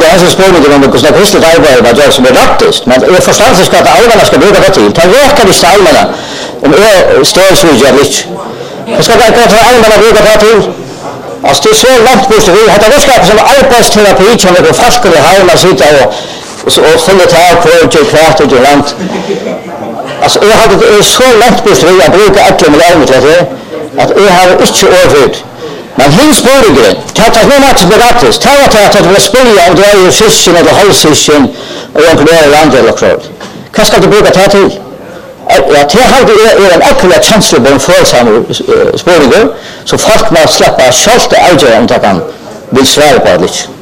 hans spørsmål om hvordan kristet arbeid var gjør som raktisk, men jeg forstår ikke at allmänna skal bruke det til. Det råker ikke allmänna om støvsugger eller ikke. Det skal ikke ta allmänna bruke det til. Altså det så langt bort, vi hadde redskapet som arbeidsterapi, som vi på forskere i heima sitter og finne tak på ikke kvart og ikke langt. Altså jeg hadde så langt bort, vi har brukt alle med armet til det, at jeg har ikke overført. Men hins spørregren, det er noe mat som er gratis. Det var til at det var spørre om du er i fisken eller halvsisken og en klær i andre eller klart. Hva skal du bruke det til? Ja, det er en akkurat kjensle på en følsomme spørregren, så folk må slippe selv til avgjøre om de kan vil svære på det litt.